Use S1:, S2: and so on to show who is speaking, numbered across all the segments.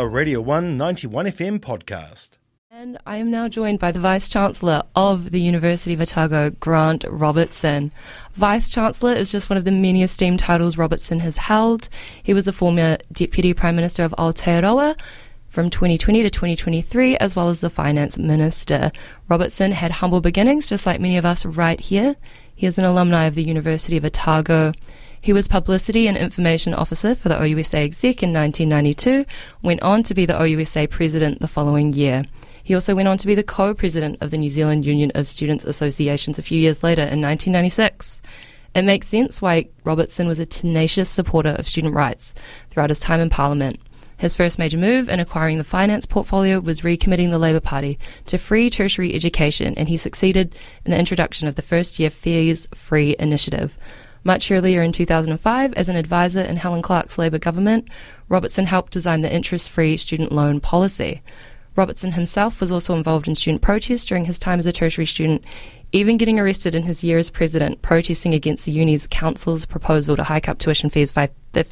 S1: a Radio 1 91 FM podcast.
S2: And I am now joined by the Vice-Chancellor of the University of Otago, Grant Robertson. Vice-Chancellor is just one of the many esteemed titles Robertson has held. He was the former Deputy Prime Minister of Aotearoa from 2020 to 2023, as well as the Finance Minister. Robertson had humble beginnings, just like many of us right here. He is an alumni of the University of Otago. He was Publicity and Information Officer for the OUSA Exec in 1992, went on to be the OUSA President the following year. He also went on to be the co-president of the New Zealand Union of Students Associations a few years later in 1996. It makes sense why Robertson was a tenacious supporter of student rights throughout his time in Parliament. His first major move in acquiring the finance portfolio was recommitting the Labour Party to free tertiary education, and he succeeded in the introduction of the first-year fees-free initiative. Much earlier in 2005, as an advisor in Helen Clark's Labour government, Robertson helped design the interest-free student loan policy. Robertson himself was also involved in student protests during his time as a tertiary student, even getting arrested in his year as president, protesting against the uni's council's proposal to hike up tuition fees by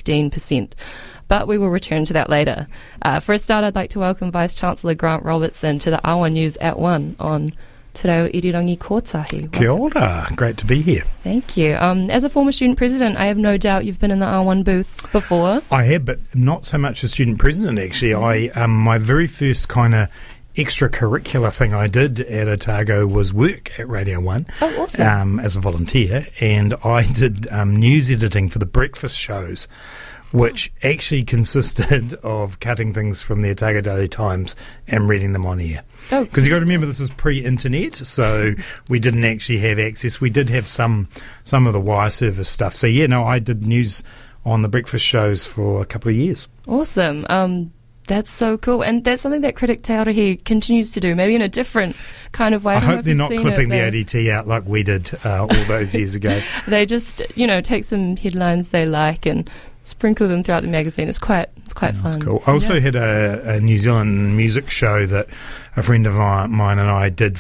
S2: 15%. But we will return to that later. For a start, I'd like to welcome Vice-Chancellor Grant Robertson to the R1 News at 1 on Te Reo Irirangi Kotahi.
S3: Kia ora, great to be here.
S2: Thank you. As a former student president, I have no doubt you've been in the R1 booth before.
S3: I have, but not so much as student president, actually. My very first kind of extracurricular thing I did at Otago was work at Radio 1.
S2: Oh, awesome.
S3: As a volunteer, and I did news editing for the breakfast shows, which actually consisted of cutting things from the Otago Daily Times and reading them on air. Because you got to remember, this was pre-internet, so we didn't actually have access. We did have some of the wire service stuff. So I did news on the breakfast shows for a couple of years. Awesome.
S2: That's so cool, and that's something that Critic Te Arohi continues to do, maybe in a different kind of way.
S3: I hope they're not clipping the ADT out like we did all those years ago.
S2: They just, take some headlines they like and sprinkle them throughout the magazine. It's quite fun.
S3: That's cool. I also had a New Zealand music show that a friend of mine and I did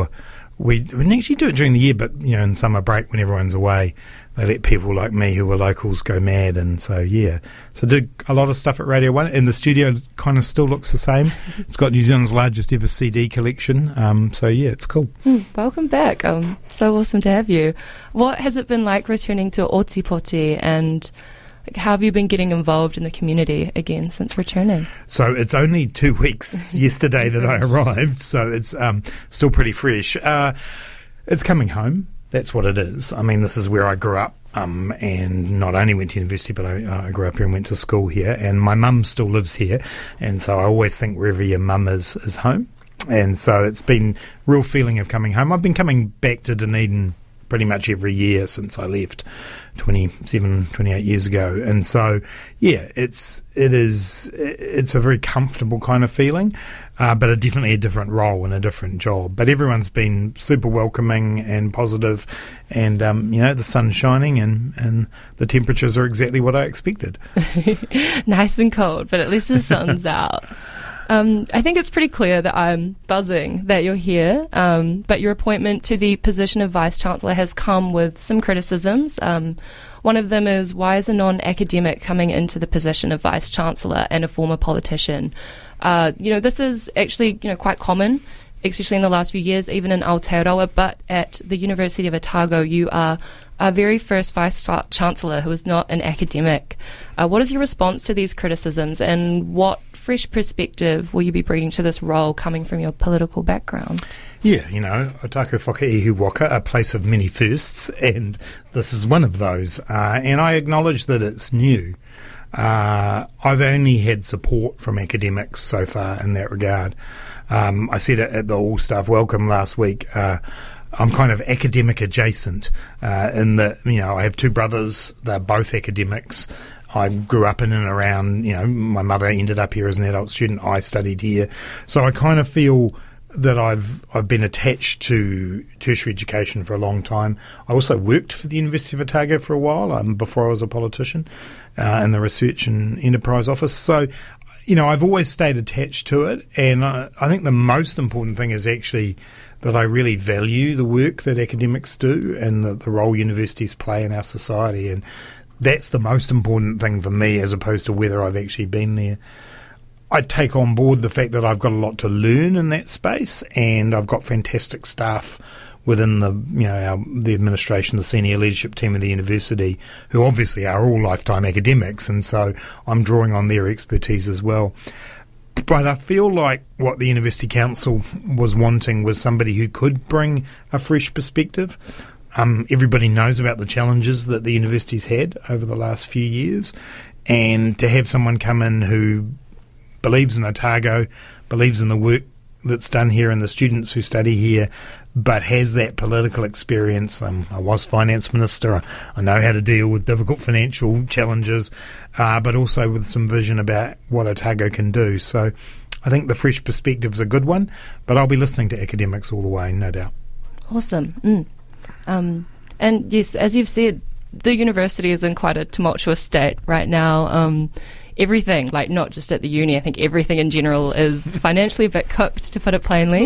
S3: we didn't actually do it during the year, but in summer break when everyone's away, they let people like me who were locals go mad, and so did a lot of stuff at Radio 1, and the studio kind of still looks the same. It's got New Zealand's largest ever CD collection, it's cool.
S2: Welcome back. So awesome to have you. What has it been like returning to Otipoti, and how have you been getting involved in the community again since returning?
S3: So it's only 2 weeks yesterday that I arrived, so it's still pretty fresh. It's coming home. That's what it is. I mean, this is where I grew up, and not only went to university, but I grew up here and went to school here, and my mum still lives here, and so I always think wherever your mum is home. And so it's been real feeling of coming home. I've been coming back to Dunedin pretty much every year since I left 28 years ago. And so, it's a very comfortable kind of feeling, but definitely a different role and a different job. But everyone's been super welcoming and positive, and, the sun's shining and the temperatures are exactly what I expected.
S2: Nice and cold, but at least the sun's out. I think it's pretty clear that I'm buzzing that you're here, but your appointment to the position of Vice-Chancellor has come with some criticisms. One of them is, why is a non-academic coming into the position of Vice-Chancellor and a former politician? This is actually, quite common, especially in the last few years, even in Aotearoa, but at the University of Otago, you are our very first Vice-Chancellor who is not an academic. What is your response to these criticisms, and what fresh perspective will you be bringing to this role coming from your political background?
S3: Otago Whakaihu Waka, a place of many firsts, and this is one of those. And I acknowledge that it's new. I've only had support from academics so far in that regard. I said it at the All-Staff Welcome last week. I'm kind of academic adjacent in that, I have two brothers. They're both academics. I grew up in and around, my mother ended up here as an adult student. I studied here. So I kind of feel that I've been attached to tertiary education for a long time. I also worked for the University of Otago for a while before I was a politician in the Research and Enterprise Office. So, I've always stayed attached to it, and I think the most important thing is actually that I really value the work that academics do and the role universities play in our society, and that's the most important thing for me, as opposed to whether I've actually been there. I take on board the fact that I've got a lot to learn in that space, and I've got fantastic staff within the administration, the senior leadership team of the university, who obviously are all lifetime academics, and so I'm drawing on their expertise as well. But I feel like what the University Council was wanting was somebody who could bring a fresh perspective. Everybody knows about the challenges that the university's had over the last few years, and to have someone come in who believes in Otago, believes in the work that's done here and the students who study here, but has that political experience. I was finance minister. I know how to deal with difficult financial challenges, but also with some vision about what Otago can do. So I think the fresh perspective's a good one, but I'll be listening to academics all the way, no doubt.
S2: Awesome. And yes, as you've said, the university is in quite a tumultuous state right now. Everything, like not just at the uni, I think everything in general is financially a bit cooked, to put it plainly.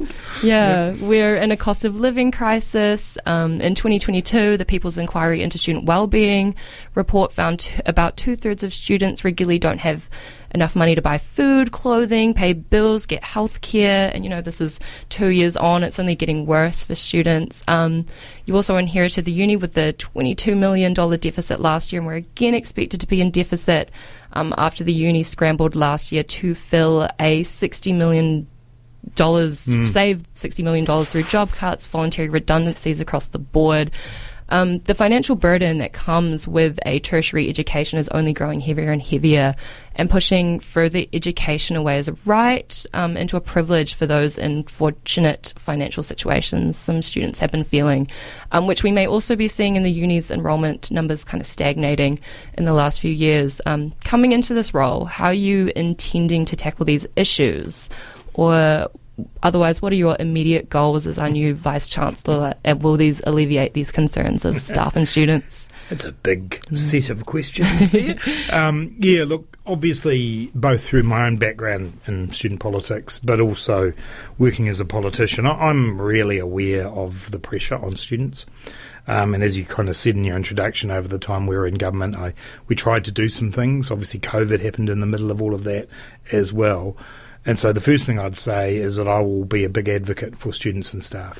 S2: We're in a cost of living crisis. In 2022, the People's Inquiry into Student Wellbeing report found about 2/3 of students regularly don't have enough money to buy food, clothing, pay bills, get health care. And, this is 2 years on. It's only getting worse for students. You also inherited the uni with the $22 million deficit last year, and we're again expected to be in deficit after the uni scrambled last year to fill a $60 million saved $60 million through job cuts, voluntary redundancies across the board. The financial burden that comes with a tertiary education is only growing heavier and heavier, and pushing further education away as a right into a privilege for those in fortunate financial situations some students have been feeling, which we may also be seeing in the uni's enrolment numbers kind of stagnating in the last few years. Coming into this role, how are you intending to tackle these issues? Or otherwise, what are your immediate goals as our new Vice-Chancellor, and will these alleviate these concerns of staff and students?
S3: It's a big set of questions there. Look, obviously, both through my own background in student politics, but also working as a politician, I'm really aware of the pressure on students. And as you kind of said in your introduction, over the time we were in government, we tried to do some things. Obviously, COVID happened in the middle of all of that as well. And so the first thing I'd say is that I will be a big advocate for students and staff.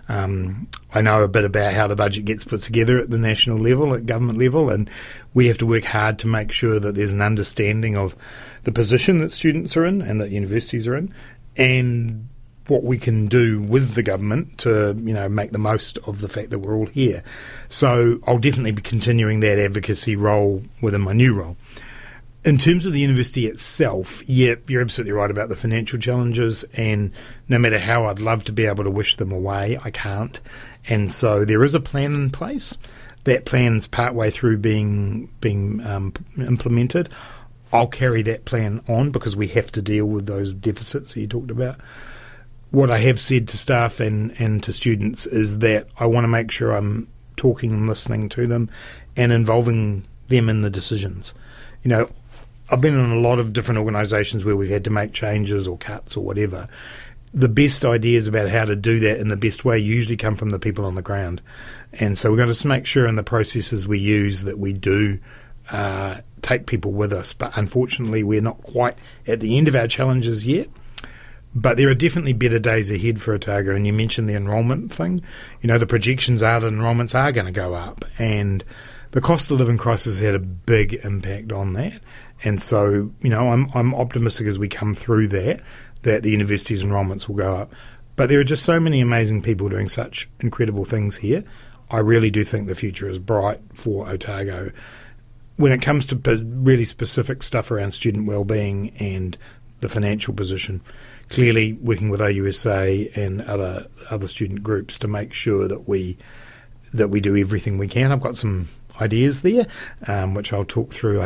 S3: I know a bit about how the budget gets put together at the national level, at government level, and we have to work hard to make sure that there's an understanding of the position that students are in and that universities are in, and what we can do with the government to, make the most of the fact that we're all here. So I'll definitely be continuing that advocacy role within my new role. In terms of the university itself, you're absolutely right about the financial challenges, and no matter how I'd love to be able to wish them away, I can't. And so there is a plan in place. That plan's partway through being implemented. I'll carry that plan on because we have to deal with those deficits that you talked about. What I have said to staff and to students is that I want to make sure I'm talking and listening to them and involving them in the decisions. I've been in a lot of different organisations where we've had to make changes or cuts or whatever. The best ideas about how to do that in the best way usually come from the people on the ground. And so we've got to make sure in the processes we use that we do take people with us. But unfortunately, we're not quite at the end of our challenges yet. But there are definitely better days ahead for Otago. And you mentioned the enrolment thing. The projections are that enrolments are going to go up. And the cost of living crisis had a big impact on that. And so, I'm optimistic as we come through that the university's enrolments will go up. But there are just so many amazing people doing such incredible things here. I really do think the future is bright for Otago. When it comes to really specific stuff around student wellbeing and the financial position, clearly working with OUSA and other student groups to make sure that we do everything we can. I've got some ideas there, which I'll talk through.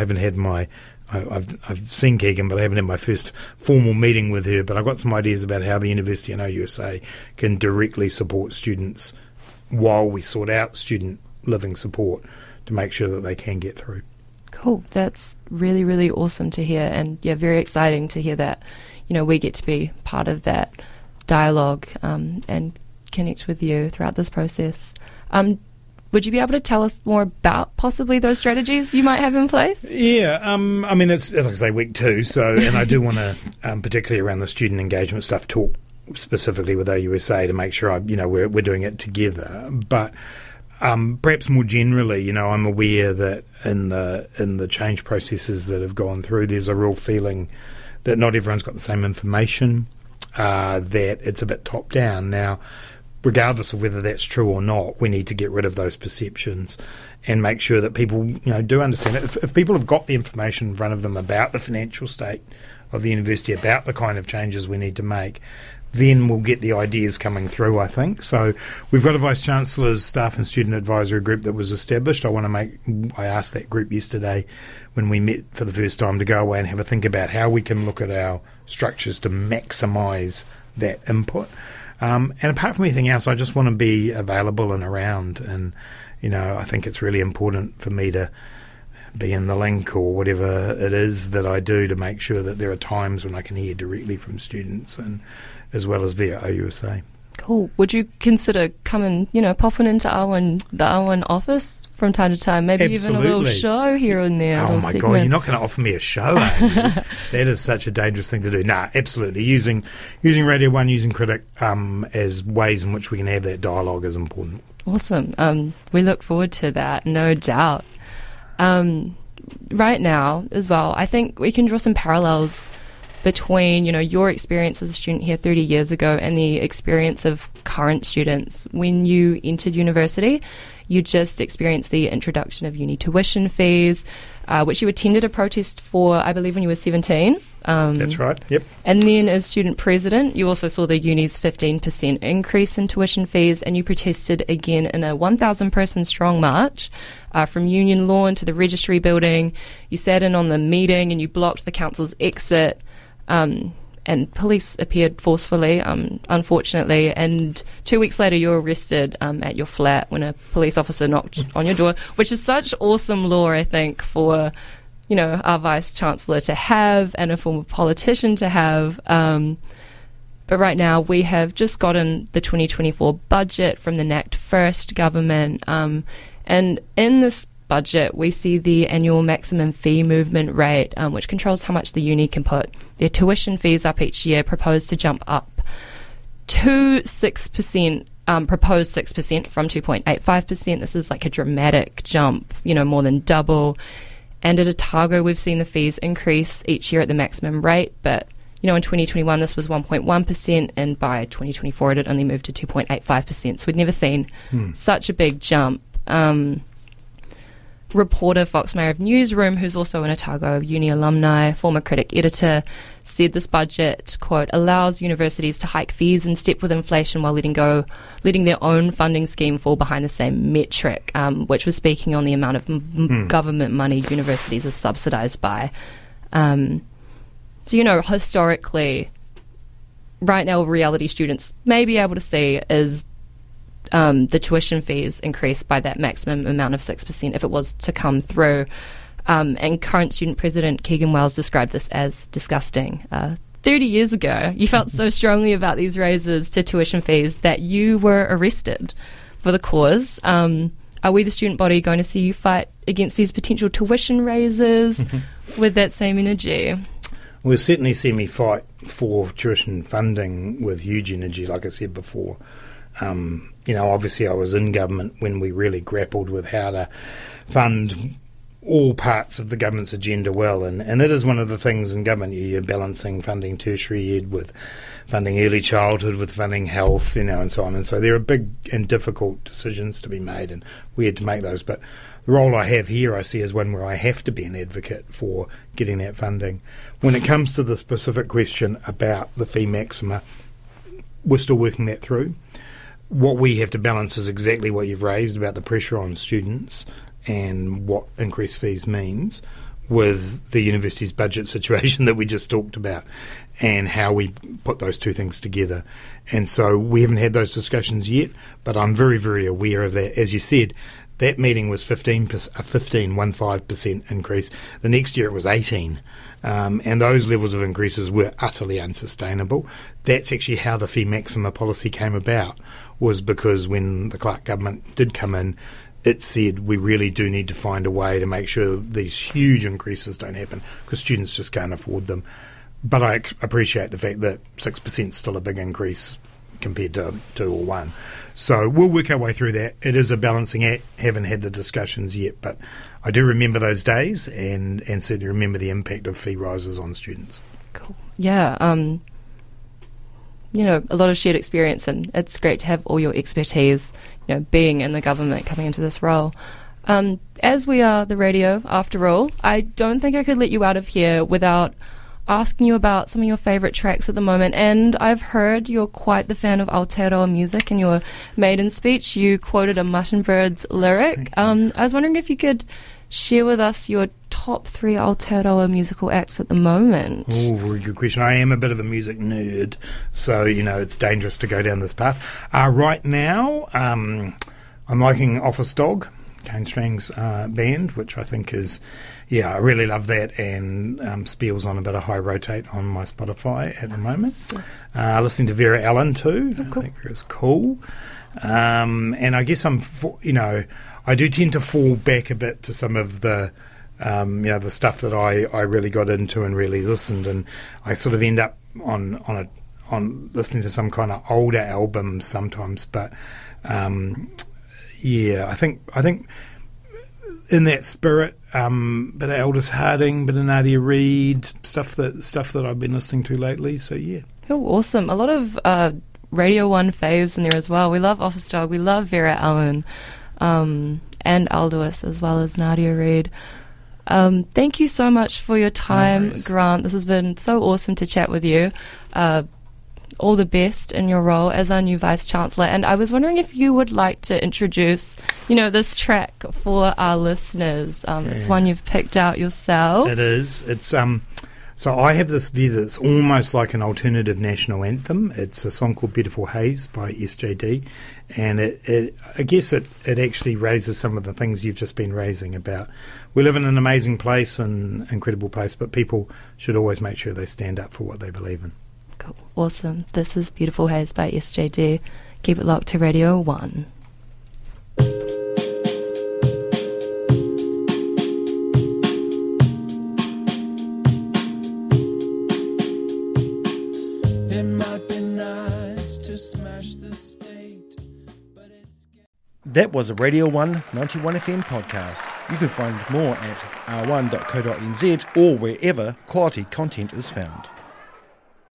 S3: I've seen Keegan, but I haven't had my first formal meeting with her. But I've got some ideas about how the university and OUSA can directly support students while we sort out student living support to make sure that they can get through.
S2: Cool. That's really, really awesome to hear, and very exciting to hear that we get to be part of that dialogue and connect with you throughout this process. Would you be able to tell us more about possibly those strategies you might have in place?
S3: Yeah, I mean, it's, like I say, week 2, so, and I do want to, particularly around the student engagement stuff, talk specifically with AUSA to make sure, we're doing it together. But perhaps more generally, I'm aware that in the change processes that have gone through, there's a real feeling that not everyone's got the same information, that it's a bit top-down. Now, regardless of whether that's true or not, we need to get rid of those perceptions and make sure that people, do understand it. If people have got the information in front of them about the financial state of the university, about the kind of changes we need to make, then we'll get the ideas coming through, I think. So we've got a Vice-Chancellor's Staff and Student Advisory Group that was established. I asked that group yesterday when we met for the first time to go away and have a think about how we can look at our structures to maximise that input. And apart from anything else, I just want to be available and around. And, I think it's really important for me to be in the link or whatever it is that I do to make sure that there are times when I can hear directly from students and as well as via AUSA.
S2: Cool. Would you consider coming, popping into the Arwen office from time to time? Maybe
S3: Absolutely.
S2: Even a little show here and there.
S3: Oh my God, you're not going to offer me a show, are you? That is such a dangerous thing to do. Nah, absolutely. Using Radio 1, using Critic as ways in which we can have that dialogue is important.
S2: Awesome. We look forward to that, no doubt. Right now as well, I think we can draw some parallels between, your experience as a student here 30 years ago and the experience of current students. When you entered university, you just experienced the introduction of uni tuition fees, which you attended a protest for, I believe, when you were 17.
S3: That's right, yep.
S2: And then as student president, you also saw the uni's 15% increase in tuition fees, and you protested again in a 1,000-person strong march from Union Lawn to the Registry Building. You sat in on the meeting and you blocked the council's exit. And police appeared forcefully, unfortunately, and 2 weeks later you were arrested at your flat when a police officer knocked on your door, which is such awesome law, I think, for, our Vice-Chancellor to have and a former politician to have. But right now we have just gotten the 2024 budget from the NACT First government, and in this budget, we see the annual maximum fee movement rate, which controls how much the uni can put their tuition fees up each year, proposed to jump up to 6%, proposed 6% from 2.85%. This is like a dramatic jump, more than double. And at Otago, we've seen the fees increase each year at the maximum rate, but in 2021 this was 1.1%, and by 2024 it had only moved to 2.85%. So we'd never seen such a big jump. Reporter Fox Mayer Newsroom, who's also an Otago Uni alumni, former Critic editor, said this budget, quote, allows universities to hike fees in step with inflation while letting their own funding scheme fall behind the same metric, which was speaking on the amount of government money universities are subsidised by. So, historically, right now reality students may be able to see is the tuition fees increased by that maximum amount of 6% if it was to come through. And current student president Keegan Wells described this as disgusting. 30 years ago, you felt so strongly about these raises to tuition fees that you were arrested for the cause. Are we, the student body, going to see you fight against these potential tuition raises with that same energy?
S3: We'll certainly see me fight for tuition funding with huge energy, like I said before. Obviously I was in government when we really grappled with how to fund all parts of the government's agenda well, and it is one of the things in government, you're balancing funding tertiary ed with funding early childhood, with funding health, and so on. And so there are big and difficult decisions to be made, and we had to make those. But the role I have here, I see as one where I have to be an advocate for getting that funding. When it comes to the specific question about the fee maxima, we're still working that through. What we have to balance is exactly what you've raised about the pressure on students and what increased fees means with the university's budget situation that we just talked about, and how we put those two things together. And so we haven't had those discussions yet, but I'm very, very aware of that. As you said, that meeting was 15% increase. The next year it was 18%. And those levels of increases were utterly unsustainable. That's actually how the fee maxima policy came about, was because when the Clark government did come in, it said we really do need to find a way to make sure these huge increases don't happen because students just can't afford them. But I appreciate the fact that 6% is still a big increase compared to 2 or 1. So we'll work our way through that. It is a balancing act. Haven't had the discussions yet, but I do remember those days and certainly remember the impact of fee rises on students.
S2: Cool. Yeah. A lot of shared experience, and it's great to have all your expertise, being in the government, coming into this role. As we are the radio, after all, I don't think I could let you out of here without asking you about some of your favourite tracks at the moment. And I've heard you're quite the fan of Aotearoa music. In your maiden speech, you quoted a Muttonbirds lyric. I was wondering if you could share with us your top 3 Aotearoa musical acts at the moment.
S3: Oh, very good question. I am a bit of a music nerd, so, it's dangerous to go down this path. Right now, I'm liking Office Dog, Kane Strang's band, which I think is, I really love that, and Spiel's on a bit of high rotate on my Spotify at the moment. Listening to Vera Ellen too.
S2: Cool.
S3: I think Vera's cool. And I guess I do tend to fall back a bit to some of the the stuff that I really got into and really listened, and I sort of end up on listening to some kind of older albums sometimes. But I think in that spirit, bit of Aldous Harding, bit of Nadia Reid, stuff that I've been listening to lately. So yeah.
S2: Oh, awesome! A lot of Radio 1 faves in there as well. We love Office Dog. We love Vera Ellen. And Aldous, as well as Nadia Reid. Thank you so much for your time, Grant. This has been so awesome to chat with you. All the best in your role as our new Vice-Chancellor. And I was wondering if you would like to introduce, this track for our listeners. It's one you've picked out yourself.
S3: It is. It's so I have this view that it's almost like an alternative national anthem. It's a song called Beautiful Haze by SJD, and I guess it actually raises some of the things you've just been raising about. We live in an amazing place, an incredible place, but people should always make sure they stand up for what they believe in.
S2: Cool. Awesome. This is Beautiful Haze by SJD. Keep it locked to Radio 1.
S1: That was a Radio 1 91 FM podcast. You can find more at r1.co.nz or wherever quality content is found.